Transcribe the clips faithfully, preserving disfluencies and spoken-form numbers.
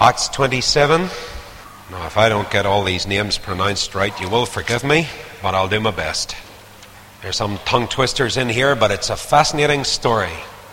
Acts twenty-seven. Now, if I don't get all these names pronounced right, you will forgive me, but I'll do my best. There's some tongue twisters in here, but it's a fascinating story.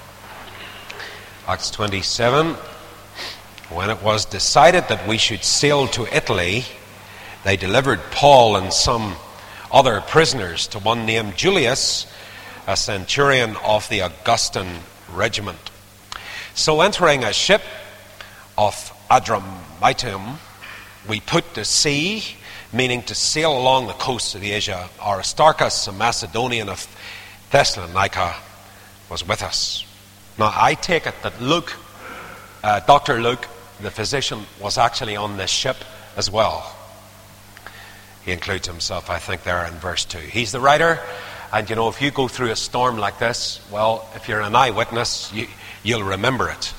Acts twenty-seven. When it was decided that we should sail to Italy, they delivered Paul and some other prisoners to one named Julius, a centurion of the Augustan regiment. So entering a ship of Adramyttium, we put to sea, meaning to sail along the coast of Asia. Aristarchus, a Macedonian of Thessalonica, was with us. Now, I take it that Luke, uh, Doctor Luke, the physician, was actually on this ship as well. He includes himself, I think, there in verse two. He's the writer, and you know, if you go through a storm like this, well, if you're an eyewitness, you, you'll remember it.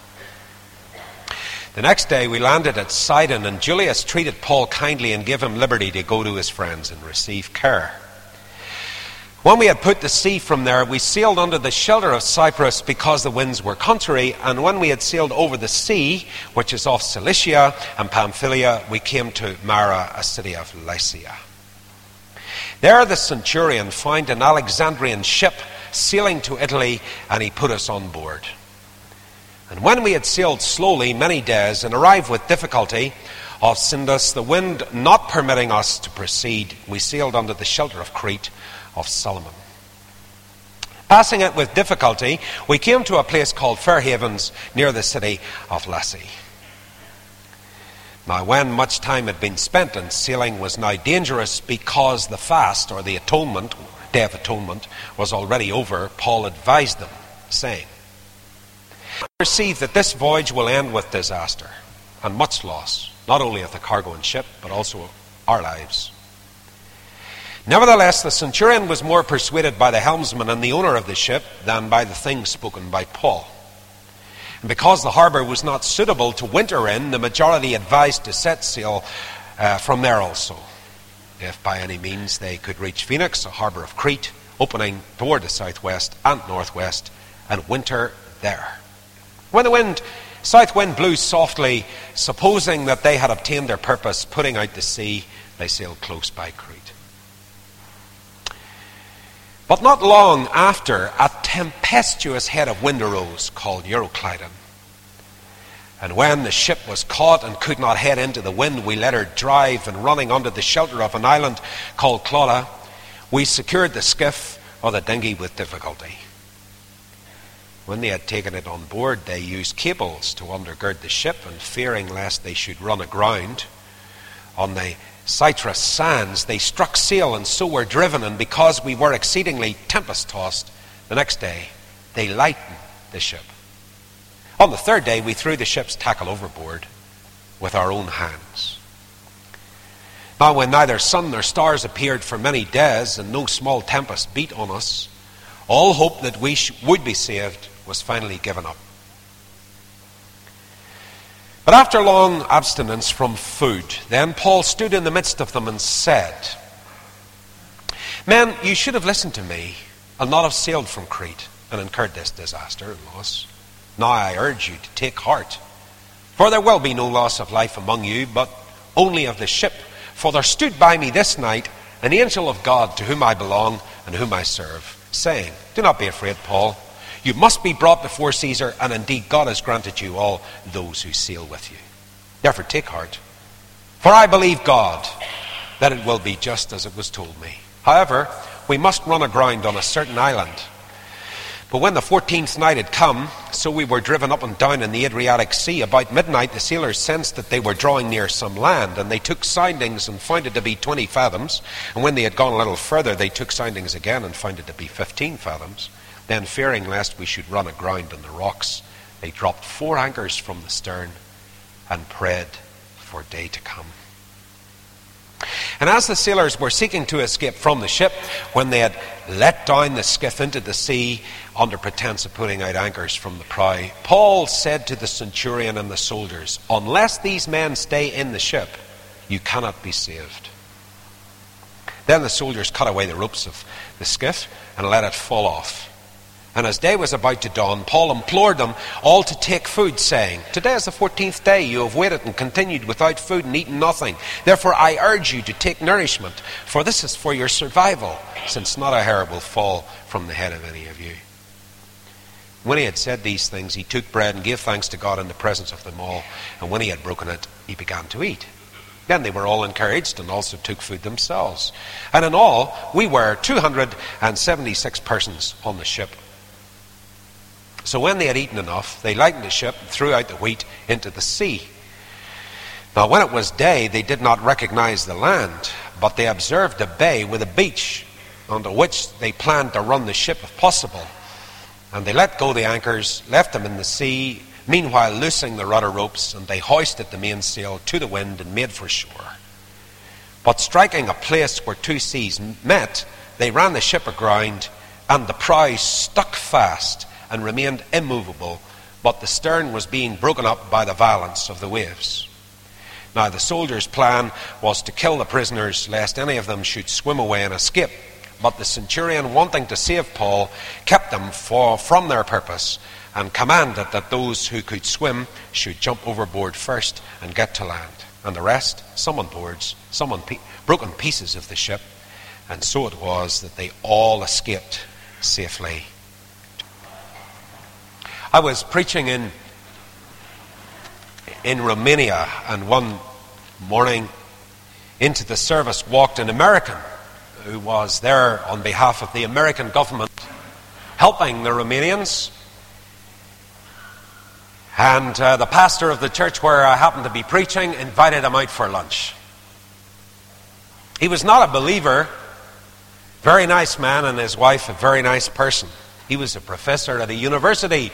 The next day we landed at Sidon, and Julius treated Paul kindly and gave him liberty to go to his friends and receive care. When we had put to sea from there, we sailed under the shelter of Cyprus because the winds were contrary, and when we had sailed over the sea, which is off Cilicia and Pamphylia, we came to Myra, a city of Lycia. There the centurion found an Alexandrian ship sailing to Italy, and he put us on board. And when we had sailed slowly many days and arrived with difficulty off Sindus, the wind not permitting us to proceed, we sailed under the shelter of Crete of Solomon. Passing it with difficulty, we came to a place called Fair Havens near the city of Lasea. Now, when much time had been spent and sailing was now dangerous because the fast, or the atonement, Day of Atonement, was already over, Paul advised them, saying, "I perceive that this voyage will end with disaster and much loss, not only of the cargo and ship, but also our lives." Nevertheless, the centurion was more persuaded by the helmsman and the owner of the ship than by the things spoken by Paul. And because the harbour was not suitable to winter in, the majority advised to set sail uh, from there also, if by any means they could reach Phoenix, a harbour of Crete, opening toward the southwest and northwest, and winter there. When the wind, south wind blew softly, supposing that they had obtained their purpose, putting out to sea, they sailed close by Crete. But not long after, a tempestuous head of wind arose called Euroclydon. And when the ship was caught and could not head into the wind, we let her drive, and running under the shelter of an island called Clauda, we secured the skiff or the dinghy with difficulty. When they had taken it on board, they used cables to undergird the ship, and fearing lest they should run aground on the Citrus sands, they struck sail, and so were driven, and because we were exceedingly tempest-tossed, the next day they lightened the ship. On the third day we threw the ship's tackle overboard with our own hands. Now when neither sun nor stars appeared for many days, and no small tempest beat on us, all hope that we sh- would be saved was finally given up. But after long abstinence from food, then Paul stood in the midst of them and said, "Men, you should have listened to me and not have sailed from Crete and incurred this disaster and loss. Now I urge you to take heart, for there will be no loss of life among you, but only of the ship. For there stood by me this night an angel of God, to whom I belong and whom I serve, saying, 'Do not be afraid, Paul. You must be brought before Caesar, and indeed God has granted you all those who sail with you. Therefore take heart, for I believe God that it will be just as it was told me. However, we must run aground on a certain island.' But when the fourteenth night had come, so we were driven up and down in the Adriatic Sea. About midnight the sailors sensed that they were drawing near some land, and they took soundings and found it to be twenty fathoms. And when they had gone a little further, they took soundings again and found it to be fifteen fathoms. Then, fearing lest we should run aground on the rocks, they dropped four anchors from the stern and prayed for day to come. And as the sailors were seeking to escape from the ship, when they had let down the skiff into the sea under pretense of putting out anchors from the prow, Paul said to the centurion and the soldiers, 'Unless these men stay in the ship, you cannot be saved.' Then the soldiers cut away the ropes of the skiff and let it fall off. And as day was about to dawn, Paul implored them all to take food, saying, "Today is the fourteenth day. You have waited and continued without food and eaten nothing. Therefore I urge you to take nourishment, for this is for your survival, since not a hair will fall from the head of any of you." When he had said these things, he took bread and gave thanks to God in the presence of them all. And when he had broken it, he began to eat. Then they were all encouraged and also took food themselves. And in all, we were two hundred seventy-six persons on the ship. So when they had eaten enough, they lightened the ship and threw out the wheat into the sea. Now when it was day, they did not recognize the land, but they observed a bay with a beach, onto which they planned to run the ship if possible. And they let go the anchors, left them in the sea, meanwhile loosing the rudder ropes, and they hoisted the mainsail to the wind and made for shore. But striking a place where two seas met, they ran the ship aground, and the prow stuck fast and remained immovable, but the stern was being broken up by the violence of the waves. Now the soldiers' plan was to kill the prisoners, lest any of them should swim away and escape. But the centurion, wanting to save Paul, kept them for, from their purpose, and commanded that those who could swim should jump overboard first and get to land, and the rest, some on boards, some on pe- broken pieces of the ship. And so it was that they all escaped safely. I was preaching in in Romania, and one morning into the service walked an American who was there on behalf of the American government helping the Romanians. And uh, the pastor of the church where I happened to be preaching invited him out for lunch. He was not a believer, very nice man, and his wife a very nice person. He was a professor at a university.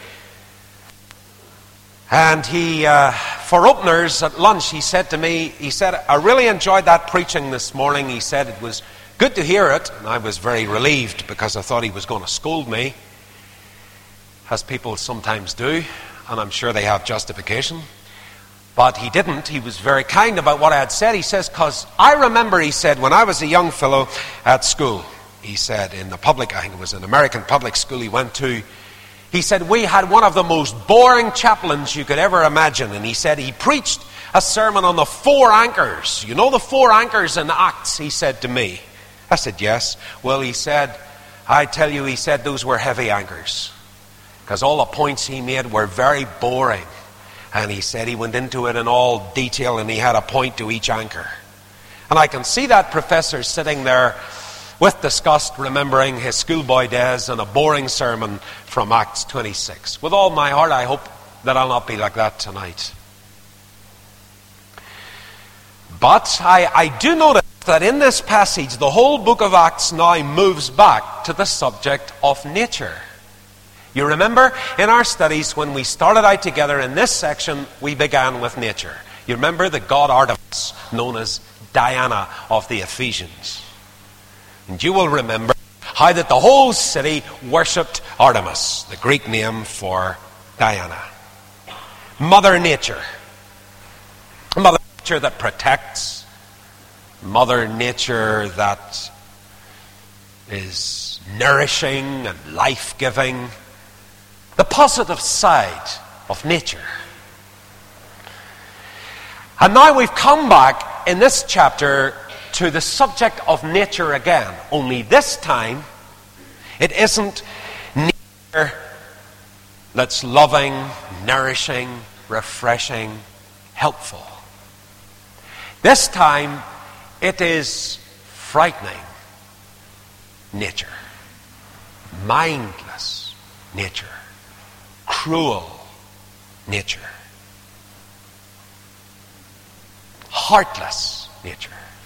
And he, uh, for openers at lunch, he said to me, he said, "I really enjoyed that preaching this morning." He said it was good to hear it. And I was very relieved because I thought he was going to scold me, as people sometimes do. And I'm sure they have justification. But he didn't. He was very kind about what I had said. He says, "Because I remember," he said, "when I was a young fellow at school," he said, in the public, I think it was an American public school he went to, he said, "we had one of the most boring chaplains you could ever imagine." And he said he preached a sermon on the four anchors. "You know the four anchors in Acts?" he said to me. I said, "Yes." "Well," he said, "I tell you," he said, "those were heavy anchors. Because all the points he made were very boring." And he said he went into it in all detail, and he had a point to each anchor. And I can see that professor sitting there with disgust, remembering his schoolboy days and a boring sermon from Acts twenty-six. With all my heart, I hope that I'll not be like that tonight. But I, I do notice that in this passage, the whole book of Acts now moves back to the subject of nature. You remember in our studies when we started out together in this section, we began with nature. You remember the god Artemis, known as Diana of the Ephesians. And you will remember how that the whole city worshipped Artemis, the Greek name for Diana. Mother Nature. Mother Nature that protects. Mother Nature that is nourishing and life-giving. The positive side of nature. And now we've come back in this chapter to the subject of nature again. Only this time, it isn't nature that's loving, nourishing, refreshing, helpful. This time, it is frightening nature. Mindless nature. Cruel nature. Heartless nature.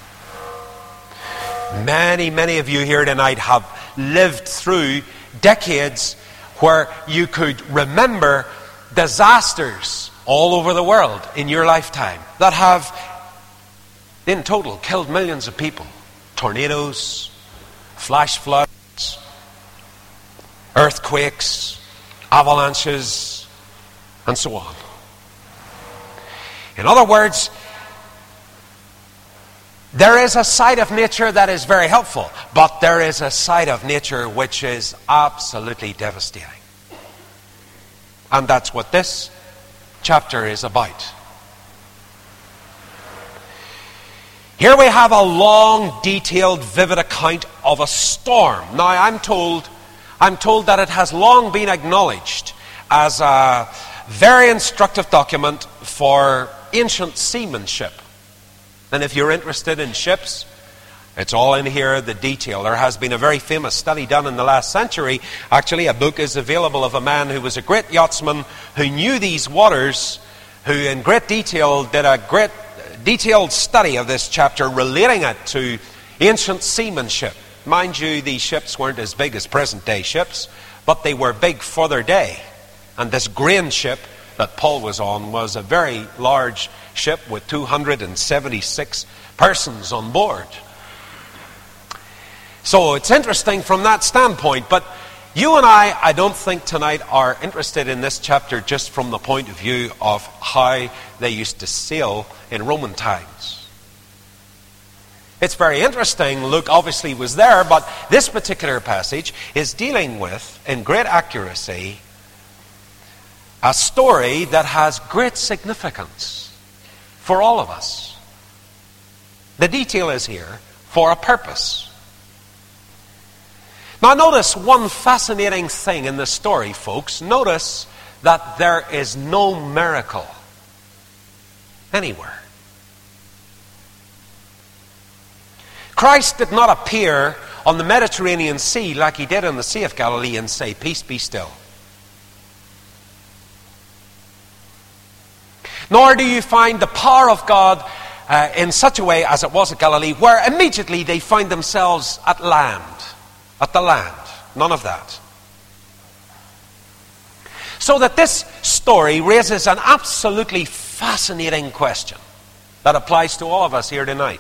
Many, many of you here tonight have lived through decades where you could remember disasters all over the world in your lifetime that have, in total, killed millions of people. Tornadoes, flash floods, earthquakes, avalanches, and so on. In other words, There is a side of nature that is very helpful, but there is a side of nature which is absolutely devastating. And that's what this chapter is about. Here we have a long, detailed, vivid account of a storm. Now, I'm told, I'm told that it has long been acknowledged as a very instructive document for ancient seamanship. And if you're interested in ships, it's all in here, the detail. There has been a very famous study done in the last century. Actually, a book is available of a man who was a great yachtsman who knew these waters, who in great detail did a great detailed study of this chapter, relating it to ancient seamanship. Mind you, these ships weren't as big as present-day ships, but they were big for their day. And this grain ship that Paul was on was a very large ship with two hundred seventy-six persons on board. So it's interesting from that standpoint, but you and I, I don't think tonight are interested in this chapter just from the point of view of how they used to sail in Roman times. It's very interesting. Luke obviously was there, but this particular passage is dealing with, in great accuracy, a story that has great significance for all of us. The detail is here for a purpose. Now notice one fascinating thing in the story, folks. Notice that there is no miracle anywhere. Christ did not appear on the Mediterranean Sea like he did on the Sea of Galilee and say, "Peace, be still." Nor do you find the power of God uh, in such a way as it was at Galilee, where immediately they find themselves at land, at the land. None of that. So that this story raises an absolutely fascinating question that applies to all of us here tonight.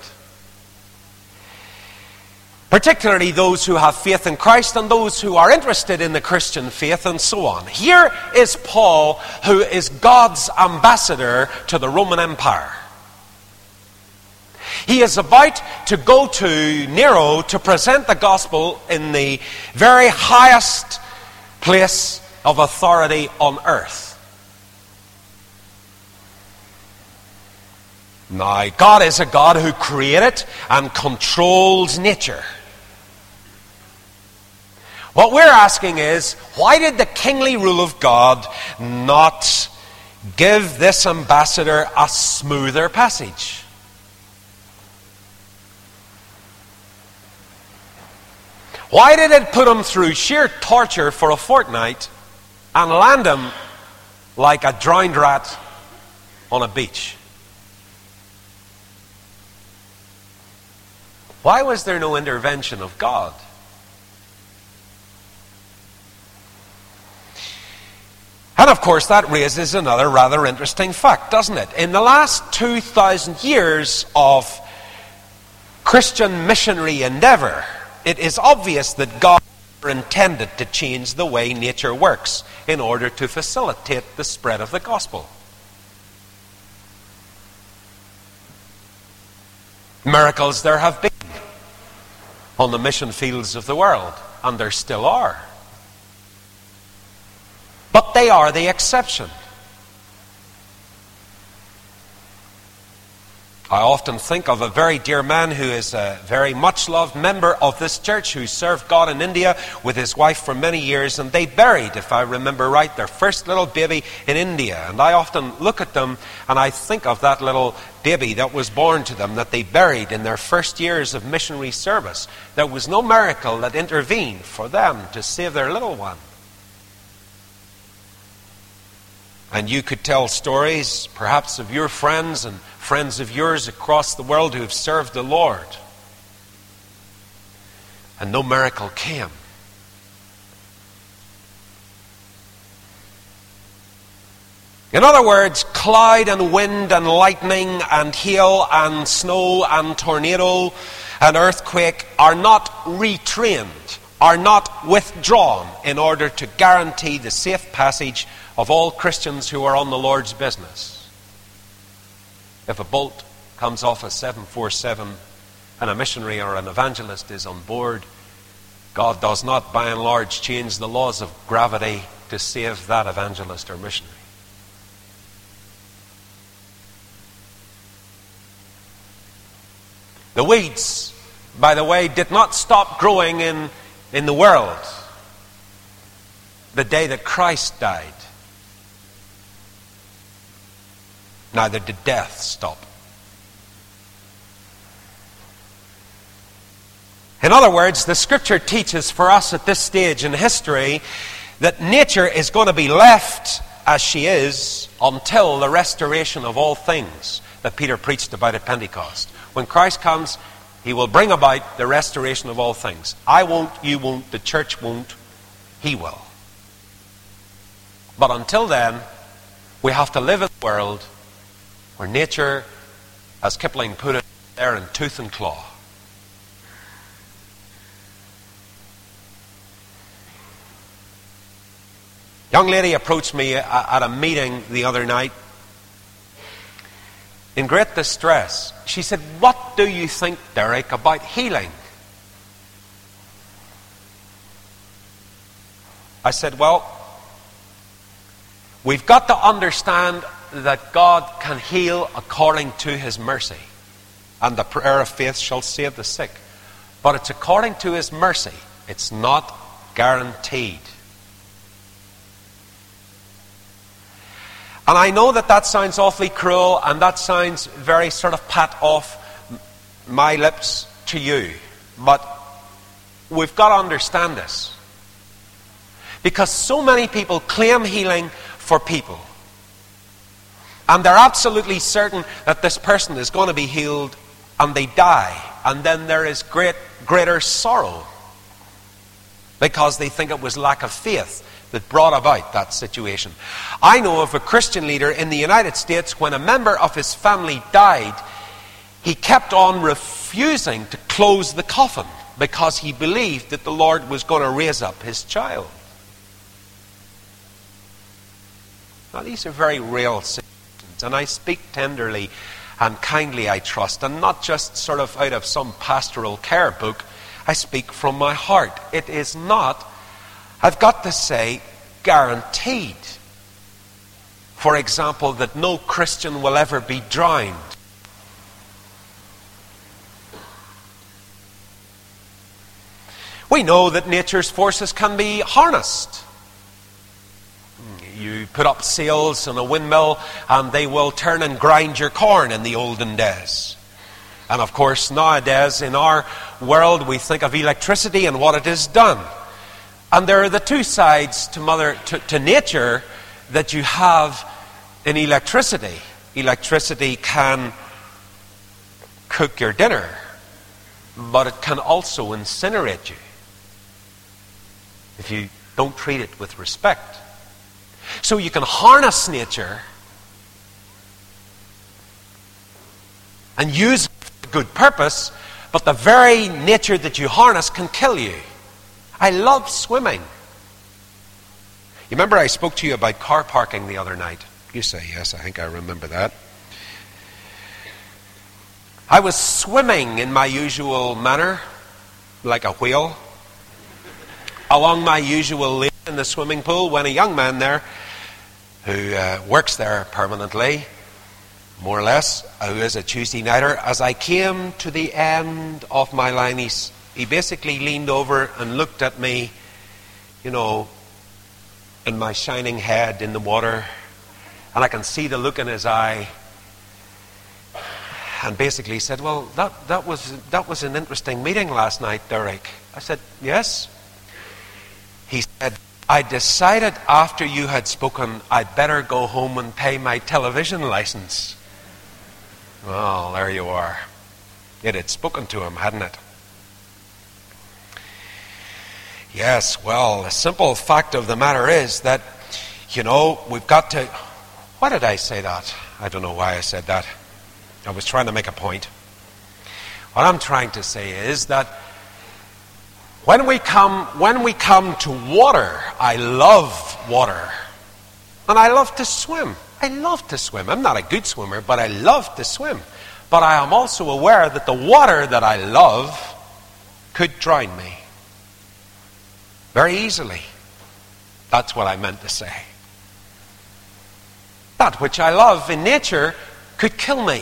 Particularly those who have faith in Christ and those who are interested in the Christian faith and so on. Here is Paul, who is God's ambassador to the Roman Empire. He is about to go to Nero to present the gospel in the very highest place of authority on earth. Now, God is a God who created and controls nature. What we're asking is, why did the kingly rule of God not give this ambassador a smoother passage? Why did it put him through sheer torture for a fortnight and land him like a drowned rat on a beach? Why was there no intervention of God? And of course that raises another rather interesting fact, doesn't it? In the last two thousand years of Christian missionary endeavor, it is obvious that God intended to change the way nature works in order to facilitate the spread of the gospel. Miracles there have been on the mission fields of the world, and there still are. But they are the exception. I often think of a very dear man who is a very much loved member of this church who served God in India with his wife for many years, and they buried, if I remember right, their first little baby in India. And I often look at them and I think of that little baby that was born to them, that they buried in their first years of missionary service. There was no miracle that intervened for them to save their little one. And you could tell stories, perhaps of your friends and friends of yours across the world who have served the Lord. And no miracle came. In other words, cloud and wind and lightning and hail and snow and tornado and earthquake are not retrained, are not withdrawn in order to guarantee the safe passage of all Christians who are on the Lord's business. If a bolt comes off a seven forty-seven and a missionary or an evangelist is on board, God does not, by and large, change the laws of gravity to save that evangelist or missionary. The weeds, by the way, did not stop growing in, in the world the day that Christ died. Neither did death stop. In other words, the Scripture teaches for us at this stage in history that nature is going to be left as she is until the restoration of all things that Peter preached about at Pentecost. When Christ comes, He will bring about the restoration of all things. I won't, you won't, the church won't, He will. But until then, we have to live in a world where nature, as Kipling put it, there in tooth and claw. A young lady approached me at a meeting the other night in great distress. She said, "What do you think, Derek, about healing?" I said, well, we've got to understand that God can heal according to His mercy. And the prayer of faith shall save the sick. But it's according to His mercy. It's not guaranteed. And I know that that sounds awfully cruel, and that sounds very sort of pat off my lips to you. But we've got to understand this. Because so many people claim healing for people. And they're absolutely certain that this person is going to be healed, and they die. And then there is great, greater sorrow. Because they think it was lack of faith that brought about that situation. I know of a Christian leader in the United States, when a member of his family died, he kept on refusing to close the coffin because he believed that the Lord was going to raise up his child. Now, these are very real situations, and I speak tenderly and kindly, I trust, and not just sort of out of some pastoral care book. I speak from my heart. It is not, I've got to say, guaranteed, for example, that no Christian will ever be drowned. We know that nature's forces can be harnessed. You put up sails in a windmill and they will turn and grind your corn in the olden days. And of course, nowadays in our world we think of electricity and what it has done. And there are the two sides to mother to, to nature that you have in electricity. Electricity can cook your dinner, but it can also incinerate you if you don't treat it with respect. So you can harness nature and use it for good purpose, but the very nature that you harness can kill you. I love swimming. You remember I spoke to you about car parking the other night? You say yes, I think I remember that. I was swimming in my usual manner, like a whale, along my usual lane in the swimming pool, when a young man there, who uh, works there permanently, more or less, who is a Tuesday nighter, as I came to the end of my line, he He basically leaned over and looked at me, you know, in my shining head in the water. And I can see the look in his eye. And basically said, well, that, that was that was an interesting meeting last night, Derek. I said, yes. He said, I decided after you had spoken, I'd better go home and pay my television license. Well, there you are. It had spoken to him, hadn't it? Yes, well, the simple fact of the matter is that, you know, we've got to... Why did I say that? I don't know why I said that. I was trying to make a point. What I'm trying to say is that when we come, when we come to water, I love water. And I love to swim. I love to swim. I'm not a good swimmer, but I love to swim. But I am also aware that the water that I love could drown me. Very easily. That's what I meant to say. That which I love in nature could kill me.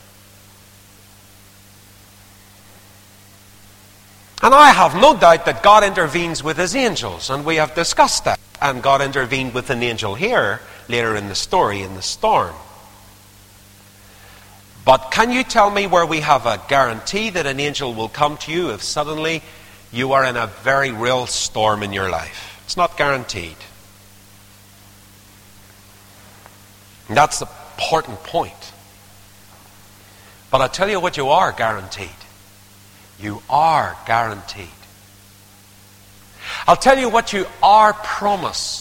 And I have no doubt that God intervenes with his angels, and we have discussed that. And God intervened with an angel here, later in the story, in the storm. But can you tell me where we have a guarantee that an angel will come to you if suddenly you are in a very real storm in your life? It's not guaranteed. And that's the important point. But I'll tell you what you are guaranteed. You are guaranteed. I'll tell you what you are promised.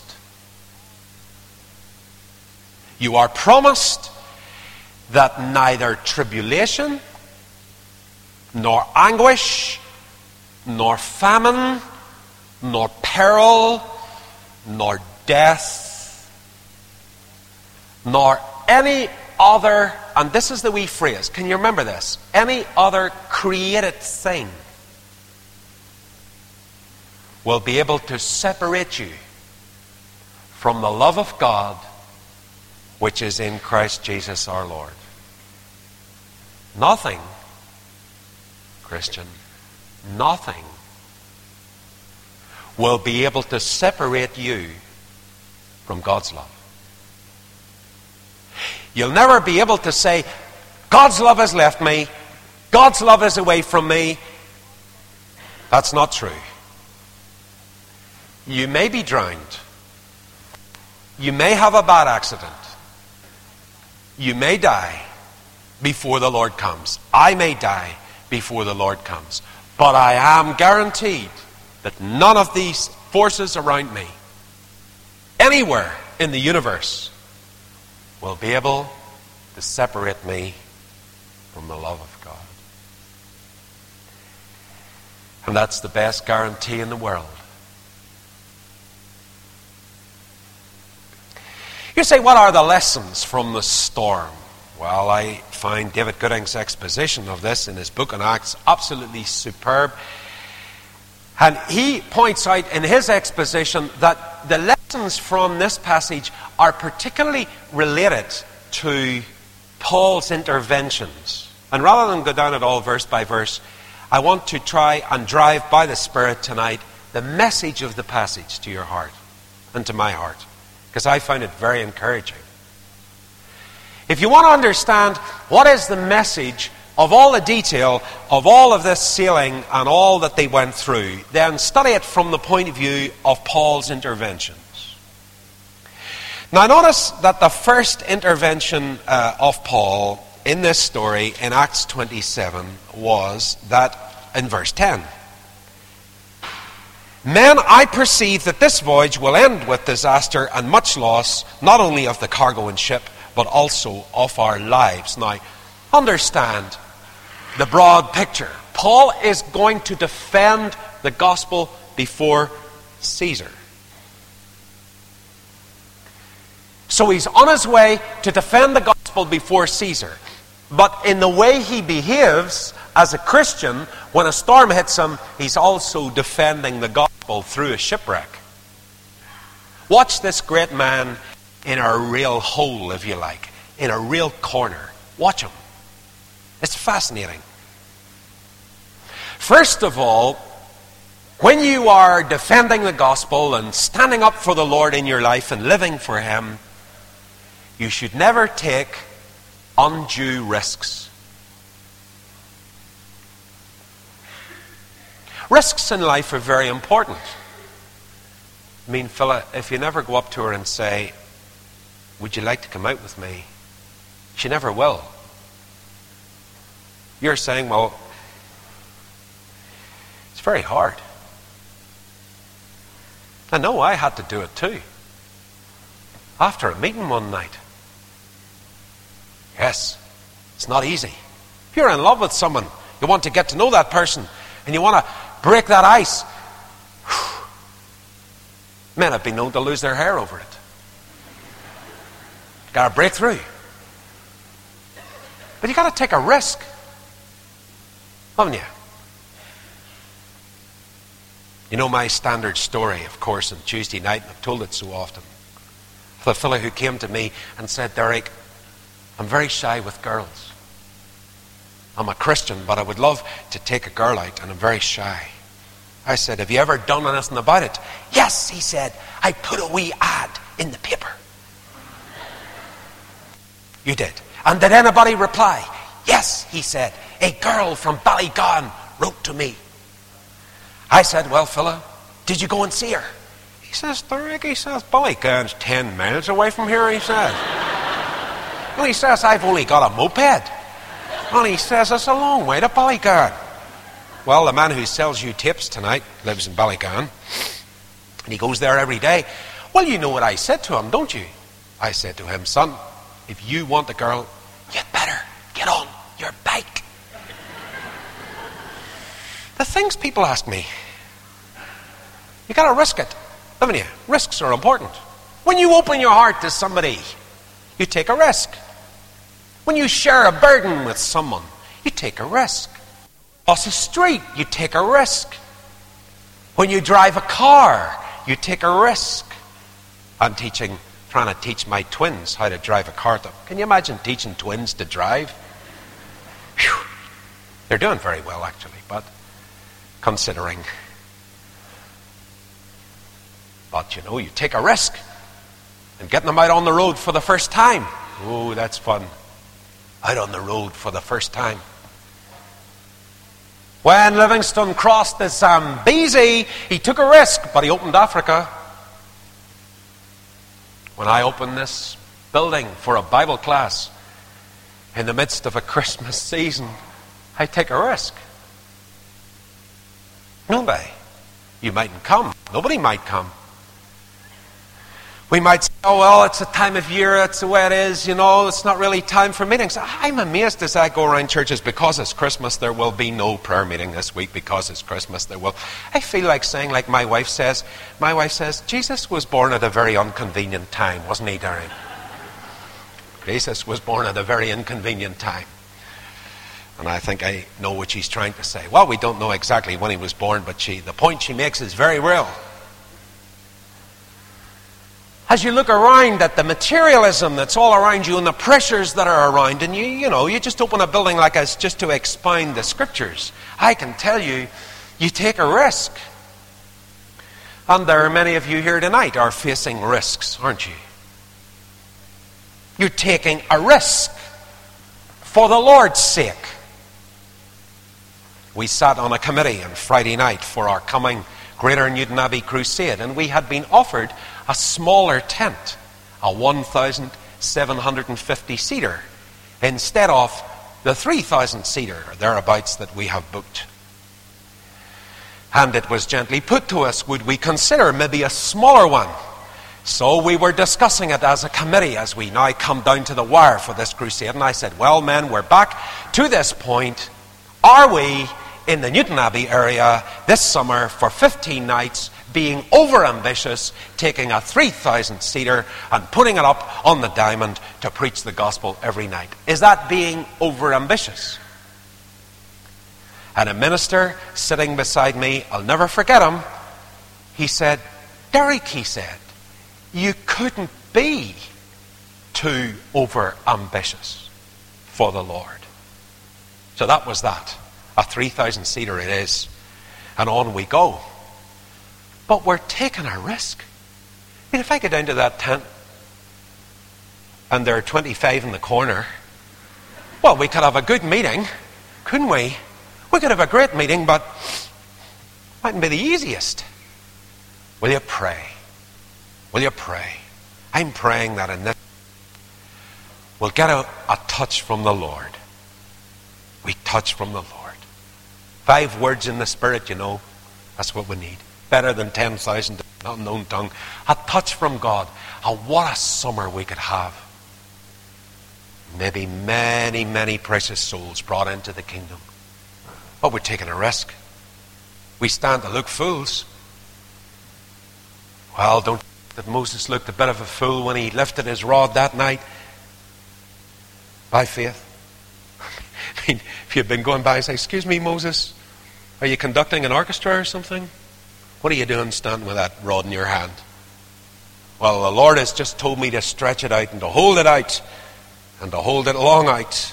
You are promised that neither tribulation, nor anguish, nor famine, nor peril, nor death, nor any other, and this is the wee phrase, can you remember this? Any other created thing will be able to separate you from the love of God which is in Christ Jesus our Lord. Nothing, Christian, nothing will be able to separate you from God's love. You'll never be able to say, God's love has left me, God's love is away from me. That's not true. You may be drowned. You may have a bad accident. You may die before the Lord comes. I may die before the Lord comes. But I am guaranteed that none of these forces around me, anywhere in the universe, will be able to separate me from the love of God. And that's the best guarantee in the world. You say, what are the lessons from the storm? Well, I find David Gooding's exposition of this in his book on Acts absolutely superb. And he points out in his exposition that the lessons from this passage are particularly related to Paul's interventions. And rather than go down it all verse by verse, I want to try and drive by the Spirit tonight the message of the passage to your heart and to my heart, because I find it very encouraging. If you want to understand what is the message of all the detail of all of this sailing and all that they went through, then study it from the point of view of Paul's interventions. Now notice that the first intervention uh, of Paul in this story in Acts twenty-seven was that in verse ten. Men, I perceive that this voyage will end with disaster and much loss, not only of the cargo and ship, but also of our lives. Now, understand the broad picture. Paul is going to defend the gospel before Caesar. So he's on his way to defend the gospel before Caesar. But in the way he behaves as a Christian, when a storm hits him, he's also defending the gospel through a shipwreck. Watch this great man in a real hole, if you like, in a real corner. Watch him. It's fascinating. First of all, when you are defending the gospel and standing up for the Lord in your life and living for Him, you should never take undue risks. Risks in life are very important. I mean, Phila, if you never go up to her and say, would you like to come out with me? She never will. You're saying, well, it's very hard. I know I had to do it too. After a meeting one night. Yes, it's not easy. If you're in love with someone, you want to get to know that person, and you want to break that ice. Men have been known to lose their hair over it. Got to break through. But you got to take a risk, haven't you? You know my standard story, of course, on Tuesday night, and I've told it so often. The fellow who came to me and said, Derek, I'm very shy with girls. I'm a Christian, but I would love to take a girl out, and I'm very shy. I said, have you ever done anything about it? Yes, he said, I put a wee ad in the paper. You did. And did anybody reply? Yes, he said, a girl from Ballygowan wrote to me. I said, well, fella, did you go and see her? He says, Derek, he says, Ballygowan's ten miles away from here, he says. Well, he says, I've only got a moped. And he says, it's a long way to Ballygowan. Well, the man who sells you tips tonight lives in Ballygowan, and he goes there every day. Well, you know what I said to him, don't you? I said to him, son, if you want a girl, you'd better get on your bike. The things people ask me, you got to risk it, haven't you? Risks are important. When you open your heart to somebody, you take a risk. When you share a burden with someone, you take a risk. Across the street, you take a risk. When you drive a car, you take a risk. I'm teaching, trying to teach my twins how to drive a car. Can you imagine teaching twins to drive? Whew. They're doing very well, actually, but considering. But, you know, you take a risk. And getting them out on the road for the first time. Oh, that's fun. Out on the road for the first time. When Livingstone crossed the Zambezi, he took a risk, but he opened Africa. When I open this building for a Bible class in the midst of a Christmas season, I take a risk. Nobody. You mightn't come. Nobody might come. We might say, oh, well, it's a time of year, it's the way it is, you know, it's not really time for meetings. I'm amazed as I go around churches, because it's Christmas, there will be no prayer meeting this week, because it's Christmas, there will. I feel like saying, like my wife says, my wife says, Jesus was born at a very inconvenient time, wasn't he, Darren? Jesus was born at a very inconvenient time. And I think I know what she's trying to say. Well, we don't know exactly when he was born, but she, the point she makes is very real. As you look around at the materialism that's all around you and the pressures that are around, and you, you know, you just open a building like us just to expound the scriptures, I can tell you, you take a risk. And there are many of you here tonight are facing risks, aren't you? You're taking a risk for the Lord's sake. We sat on a committee on Friday night for our coming Greater Newtownabbey Crusade, and we had been offered a smaller tent, a one thousand seven hundred fifty seater, instead of the three thousand seater or thereabouts that we have booked. And it was gently put to us, would we consider maybe a smaller one? So we were discussing it as a committee as we now come down to the wire for this crusade, and I said, well, men, we're back to this point. Are we in the Newtownabbey area this summer for fifteen nights being over-ambitious, taking a three thousand seater and putting it up on the diamond to preach the gospel every night? Is that being over-ambitious? And a minister sitting beside me, I'll never forget him, he said, Derek, he said, you couldn't be too over-ambitious for the Lord. So that was that. A three thousand seater it is. And on we go. But we're taking a risk. I mean, if I get down to that tent and there are twenty-five in the corner, well, we could have a good meeting, couldn't we? We could have a great meeting, but it mightn't be the easiest. Will you pray? Will you pray? I'm praying that in this we'll get a, a touch from the Lord. We touch from the Lord. Five words in the Spirit, you know, that's what we need. Better than ten thousand in an unknown tongue. A touch from God. And what a summer we could have. Maybe many, many precious souls brought into the kingdom. But we're taking a risk. We stand to look fools. Well, don't think that Moses looked a bit of a fool when he lifted his rod that night. By faith. mean, if you'd been going by and say, excuse me, Moses, are you conducting an orchestra or something? What are you doing standing with that rod in your hand? Well, the Lord has just told me to stretch it out and to hold it out and to hold it long out.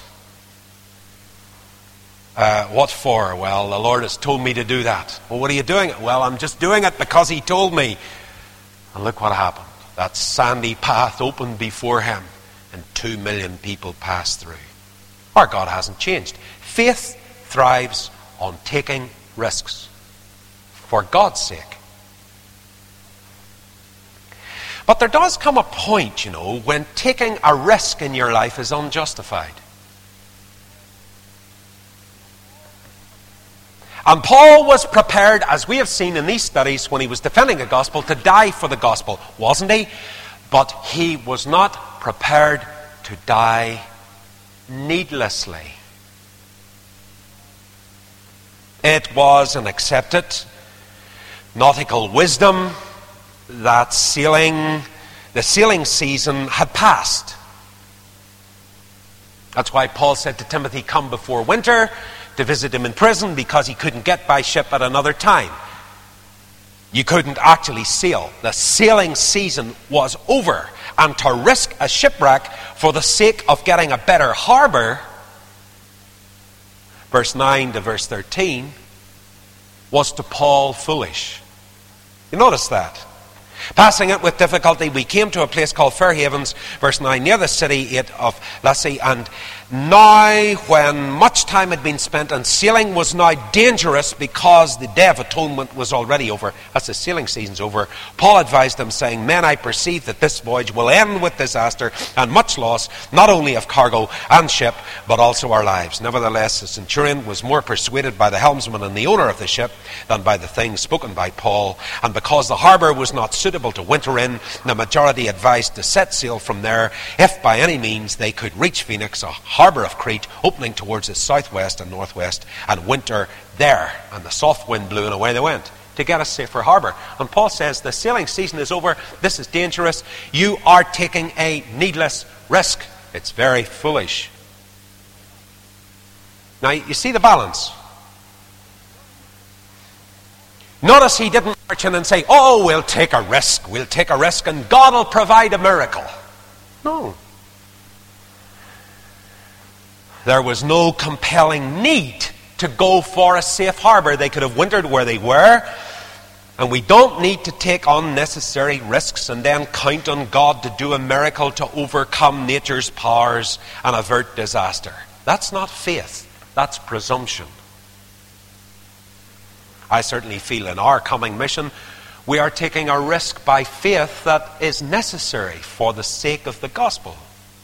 Uh, what for? Well, the Lord has told me to do that. Well, what are you doing? Well, I'm just doing it because He told me. And look what happened. That sandy path opened before him and two million people passed through. Our God hasn't changed. Faith thrives on taking risks for God's sake. But there does come a point, you know, when taking a risk in your life is unjustified. And Paul was prepared, as we have seen in these studies, when he was defending the gospel, to die for the gospel, wasn't he? But he was not prepared to die needlessly. It was an accepted nautical wisdom that sailing, the sailing season had passed. That's why Paul said to Timothy, come before winter, to visit him in prison, because he couldn't get by ship at another time. You couldn't actually sail. The sailing season was over. And to risk a shipwreck for the sake of getting a better harbour, verse nine to verse thirteen, was to Paul foolish. You notice that? Passing it with difficulty, we came to a place called Fair Havens, verse nine, near the city of Lassi. And now, when much time had been spent, and sailing was now dangerous because the day of atonement was already over, as the sailing season's over, Paul advised them, saying, men, I perceive that this voyage will end with disaster and much loss, not only of cargo and ship, but also our lives. Nevertheless, the centurion was more persuaded by the helmsman and the owner of the ship than by the things spoken by Paul. And because the harbour was not suitable to winter in, the majority advised to set sail from there, if by any means they could reach Phoenix, a harbour of Crete, opening towards the southwest and northwest, and winter there. And the soft wind blew, and away they went to get a safer harbour. And Paul says, the sailing season is over. This is dangerous. You are taking a needless risk. It's very foolish. Now, you see the balance. Notice he didn't march in and say, oh, we'll take a risk. We'll take a risk and God will provide a miracle. No. There was no compelling need to go for a safe harbour. They could have wintered where they were. And we don't need to take unnecessary risks and then count on God to do a miracle to overcome nature's powers and avert disaster. That's not faith. That's presumption. I certainly feel in our coming mission, we are taking a risk by faith that is necessary for the sake of the gospel.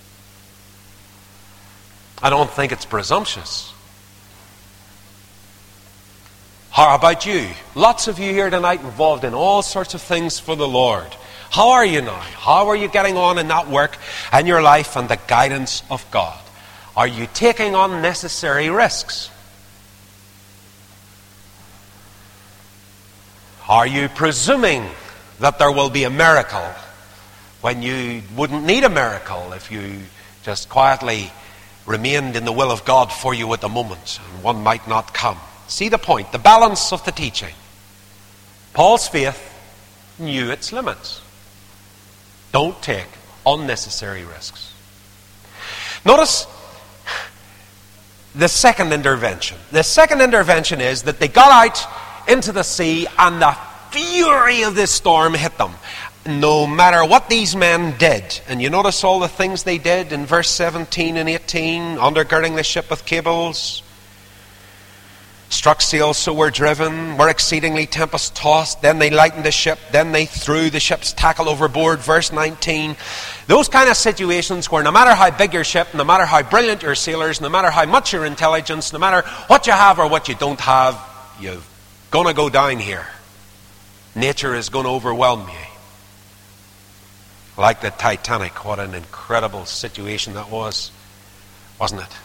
I don't think it's presumptuous. How about you? Lots of you here tonight involved in all sorts of things for the Lord. How are you now? How are you getting on in that work and your life and the guidance of God? Are you taking unnecessary risks? Are you presuming that there will be a miracle when you wouldn't need a miracle if you just quietly remained in the will of God for you at the moment, and one might not come? See the point, the balance of the teaching. Paul's faith knew its limits. Don't take unnecessary risks. Notice the second intervention. The second intervention is that they got out into the sea and the fury of this storm hit them. No matter what these men did, and you notice all the things they did in verse seventeen and eighteen, undergirding the ship with cables, struck sail so were driven, were exceedingly tempest-tossed, then they lightened the ship, then they threw the ship's tackle overboard, verse nineteen. Those kind of situations where no matter how big your ship, no matter how brilliant your sailors, no matter how much your intelligence, no matter what you have or what you don't have, you're going to go down here. Nature is going to overwhelm you. Like the Titanic, what an incredible situation that was, wasn't it?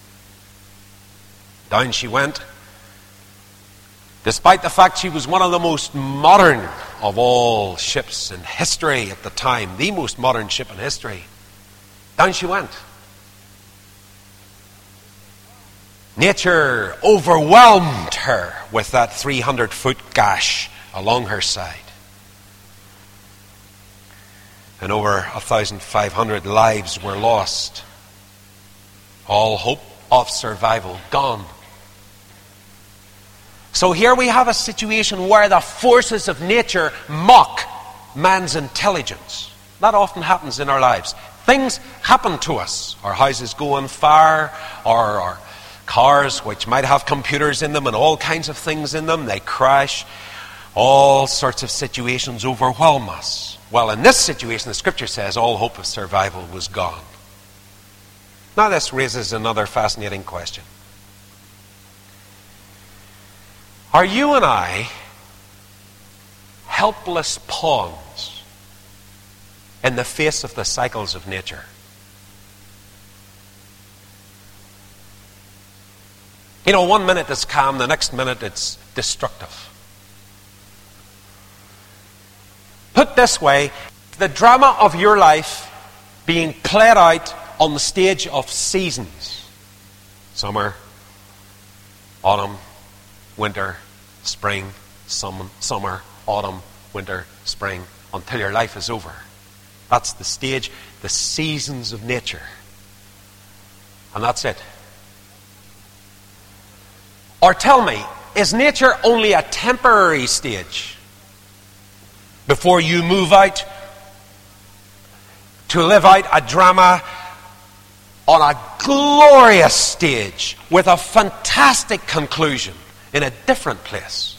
Down she went. Despite the fact she was one of the most modern of all ships in history at the time, the most modern ship in history, down she went. Nature overwhelmed her with that three hundred foot gash along her side. And over one thousand five hundred lives were lost. All hope of survival gone. So here we have a situation where the forces of nature mock man's intelligence. That often happens in our lives. Things happen to us. Our houses go on fire, or our cars, which might have computers in them and all kinds of things in them, they crash. All sorts of situations overwhelm us. Well, in this situation, the Scripture says all hope of survival was gone. Now this raises another fascinating question. Are you and I helpless pawns in the face of the cycles of nature? You know, one minute it's calm, the next minute it's destructive. Put this way, the drama of your life being played out on the stage of seasons. Summer, autumn, winter, spring, sum- summer, autumn, winter, spring, until your life is over. That's the stage, the seasons of nature. And that's it. Or tell me, is nature only a temporary stage before you move out to live out a drama on a glorious stage with a fantastic conclusion in a different place?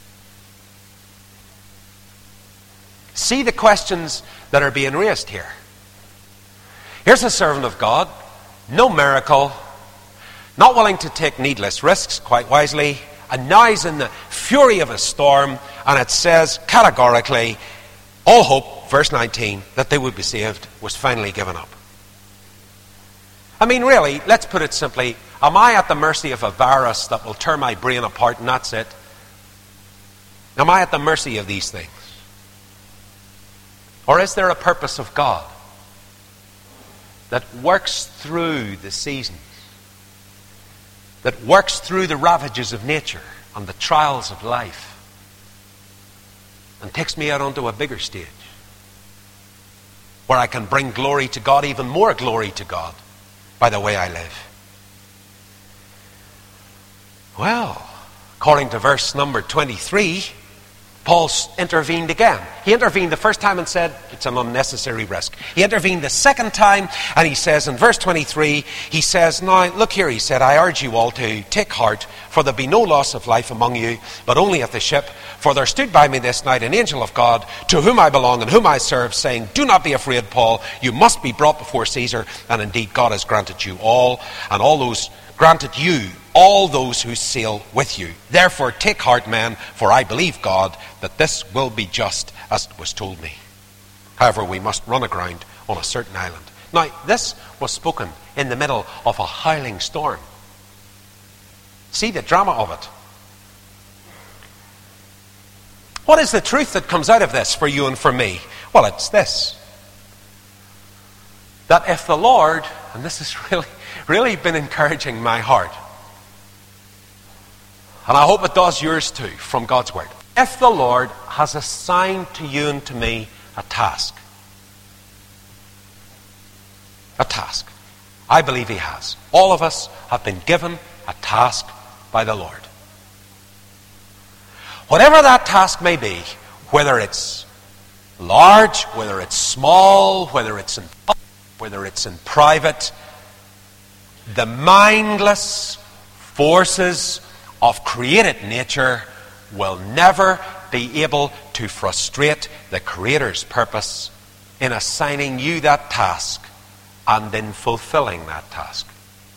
See the questions that are being raised here. Here's a servant of God, no miracle, not willing to take needless risks, quite wisely, and now he's in the fury of a storm, and it says categorically, all hope, verse nineteen, that they would be saved was finally given up. I mean, really, let's put it simply, am I at the mercy of a virus that will tear my brain apart and that's it? Am I at the mercy of these things? Or is there a purpose of God that works through the seasons, that works through the ravages of nature and the trials of life, and takes me out onto a bigger stage where I can bring glory to God, even more glory to God, by the way I live? Well, according to verse number twenty-three, Paul intervened again. He intervened the first time and said, it's an unnecessary risk. He intervened the second time, and he says in verse twenty-three, he says, now, look here, he said, I urge you all to take heart, for there be no loss of life among you, but only at the ship. For there stood by me this night an angel of God, to whom I belong and whom I serve, saying, do not be afraid, Paul, you must be brought before Caesar, and indeed God has granted you all, and all those granted you, all those who sail with you. Therefore take heart, men, for I believe God, that this will be just as it was told me. However, we must run aground on a certain island. Now, this was spoken in the middle of a howling storm. See the drama of it. What is the truth that comes out of this for you and for me? Well, it's this. That if the Lord, and this has really, really been encouraging my heart, and I hope it does yours too, from God's Word. If the Lord has assigned to you and to me a task, a task, I believe He has. All of us have been given a task by the Lord. Whatever that task may be, whether it's large, whether it's small, whether it's in public, whether it's in private, the mindless forces of created nature will never be able to frustrate the Creator's purpose in assigning you that task and in fulfilling that task.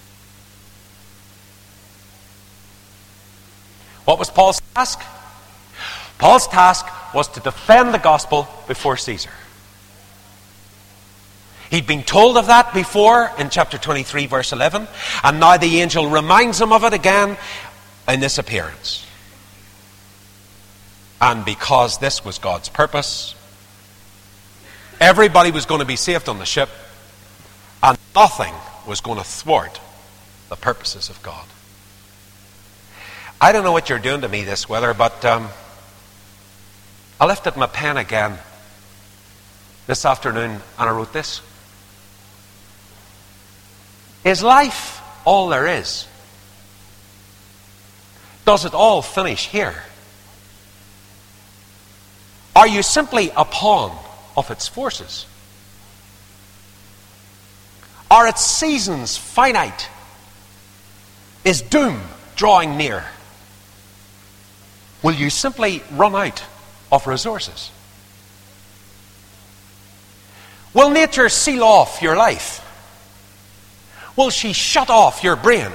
What was Paul's task? Paul's task was to defend the gospel before Caesar. He'd been told of that before in chapter twenty-three, verse eleven, and now the angel reminds him of it again in this appearance. And because this was God's purpose, everybody was going to be saved on the ship, and nothing was going to thwart the purposes of God. I don't know what you're doing to me this weather, but um, I lifted my pen again this afternoon and I wrote this. Is life all there is? Does it all finish here? Are you simply a pawn of its forces? Are its seasons finite? Is doom drawing near? Will you simply run out of resources? Will nature seal off your life? Will she shut off your brain?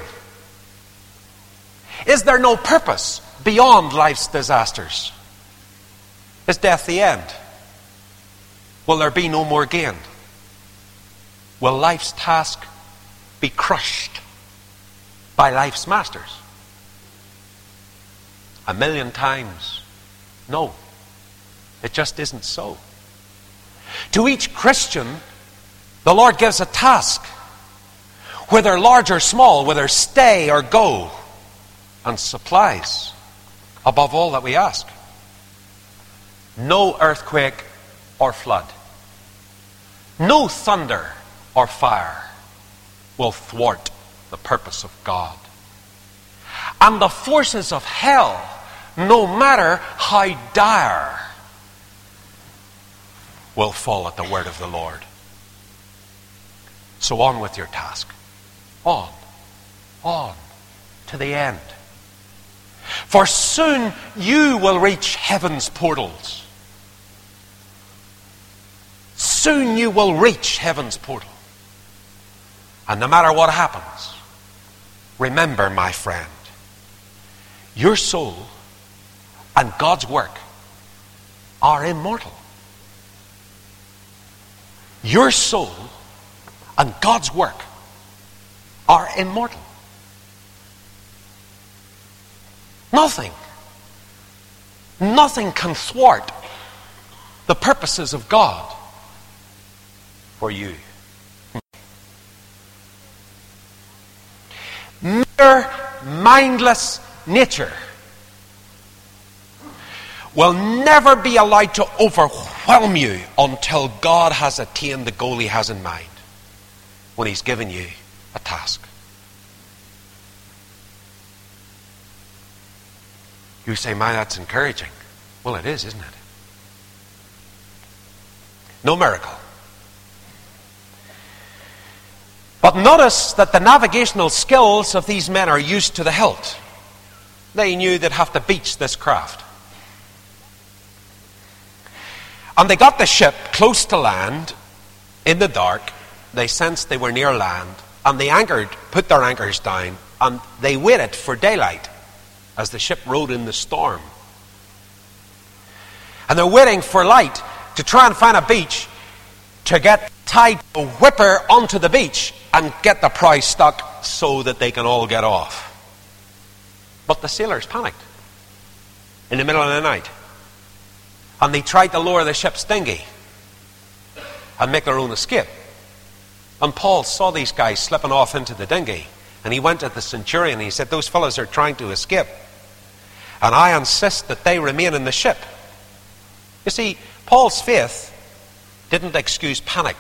Is there no purpose beyond life's disasters? Is death the end? Will there be no more gain? Will life's task be crushed by life's masters? A million times, no. It just isn't so. To each Christian, the Lord gives a task, whether large or small, whether stay or go, and supplies above all that we ask. No earthquake or flood, no thunder or fire will thwart the purpose of God. And the forces of hell, no matter how dire, will fall at the word of the Lord. So on with your task. On, on, to the end. For soon you will reach heaven's portals. Soon you will reach heaven's portal. And no matter what happens, remember, my friend, your soul and God's work are immortal. Your soul and God's work are immortal. Nothing, nothing can thwart the purposes of God for you. Mere mindless nature will never be allowed to overwhelm you until God has attained the goal He has in mind when He's given you a task. You say, "Man, that's encouraging." Well, it is, isn't it? No miracle. But notice that the navigational skills of these men are used to the hilt. They knew they'd have to beach this craft. And they got the ship close to land in the dark. They sensed they were near land. And they anchored, put their anchors down, and they waited for daylight as the ship rode in the storm. And they're waiting for light to try and find a beach to get tied to a whipper onto the beach and get the prow stuck so that they can all get off. But the sailors panicked in the middle of the night. And they tried to lower the ship's dinghy and make their own escape. And Paul saw these guys slipping off into the dinghy. And he went to the centurion and he said, "Those fellows are trying to escape. And I insist that they remain in the ship." You see, Paul's faith didn't excuse panic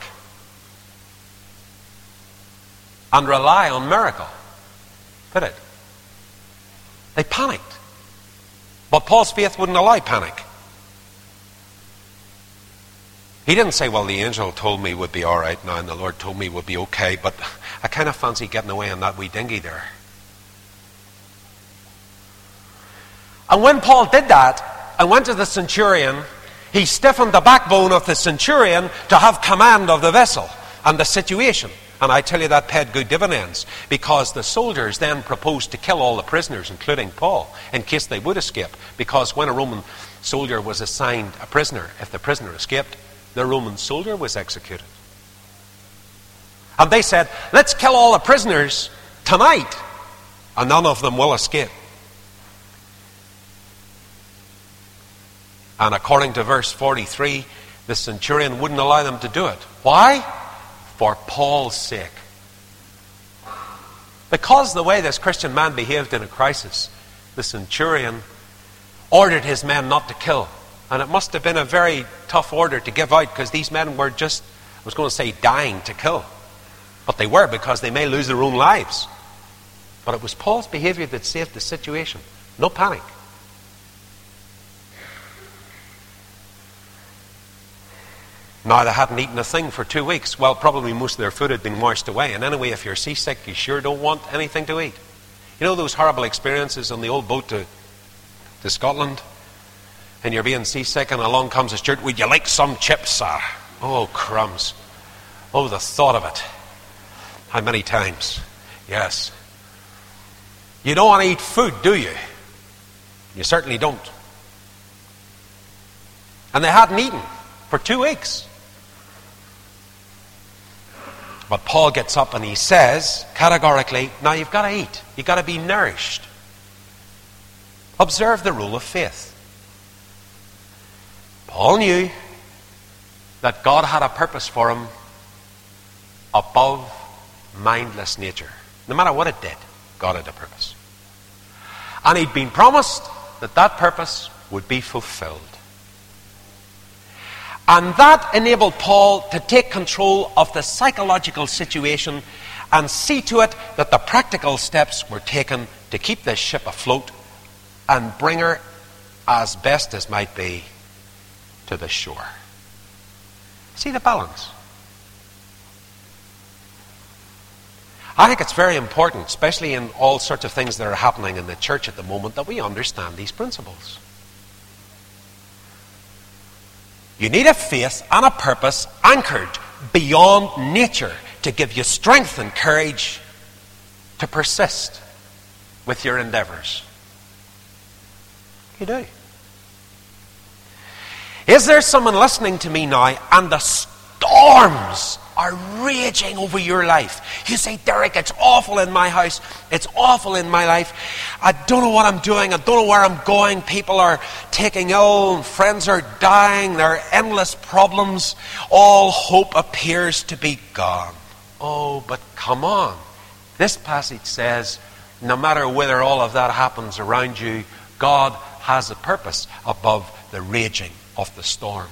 and rely on miracle, did it? They panicked. But Paul's faith wouldn't allow panic. He didn't say, "Well, the angel told me would be all right now, and the Lord told me would be okay, but I kind of fancy getting away in that wee dinghy there." And when Paul did that and went to the centurion, he stiffened the backbone of the centurion to have command of the vessel and the situation. And I tell you, that paid good dividends, because the soldiers then proposed to kill all the prisoners, including Paul, in case they would escape. Because when a Roman soldier was assigned a prisoner, if the prisoner escaped, the Roman soldier was executed. And they said, "Let's kill all the prisoners tonight, and none of them will escape." And according to verse forty-three, the centurion wouldn't allow them to do it. Why? For Paul's sake. Because the way this Christian man behaved in a crisis the centurion ordered his men not to kill. And it must have been a very tough order to give out, because these men were just, I was going to say, dying to kill. But they were, because they may lose their own lives. But it was Paul's behavior that saved the situation. No panic. Now, they hadn't eaten a thing for two weeks. Well, probably most of their food had been washed away. And anyway, if you're seasick, you sure don't want anything to eat. You know those horrible experiences on the old boat to, to Scotland? And you're being seasick, and along comes a steward, would you like some chips, sir? Oh, crumbs. Oh, the thought of it. How many times? Yes. You don't want to eat food, do you? You certainly don't. And they hadn't eaten for two weeks. But Paul gets up and he says, categorically, now you've got to eat. You've got to be nourished. Observe the rule of faith. Paul knew that God had a purpose for him above mindless nature. No matter what it did, God had a purpose. And he'd been promised that that purpose would be fulfilled. And that enabled Paul to take control of the psychological situation and see to it that the practical steps were taken to keep this ship afloat and bring her, as best as might be, to the shore. See the balance? I think it's very important, especially in all sorts of things that are happening in the church at the moment, that we understand these principles. You need a faith and a purpose anchored beyond nature to give you strength and courage to persist with your endeavors. You do. Is there someone listening to me now and the storms are raging over your life? You say, Derek, it's awful in my house. It's awful in my life. I don't know what I'm doing. I don't know where I'm going. People are taking ill. And friends are dying. There are endless problems. All hope appears to be gone. Oh, but come on. This passage says, no matter whether all of that happens around you, God has a purpose above the raging of the storm.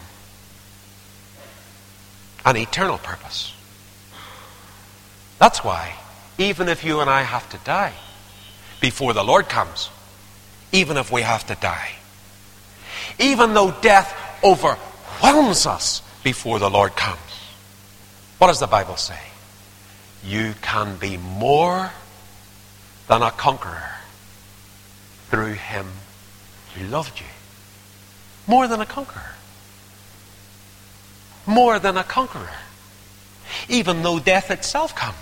An eternal purpose. That's why, even if you and I have to die before the Lord comes, even if we have to die, even though death overwhelms us before the Lord comes, what does the Bible say? You can be more than a conqueror through him who loved you. More than a conqueror. More than a conqueror. Even though death itself comes.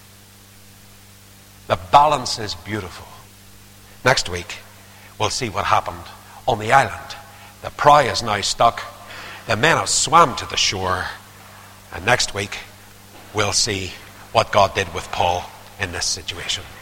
The balance is beautiful. Next week, we'll see what happened on the island. The prow is now stuck. The men have swam to the shore. And next week, we'll see what God did with Paul in this situation.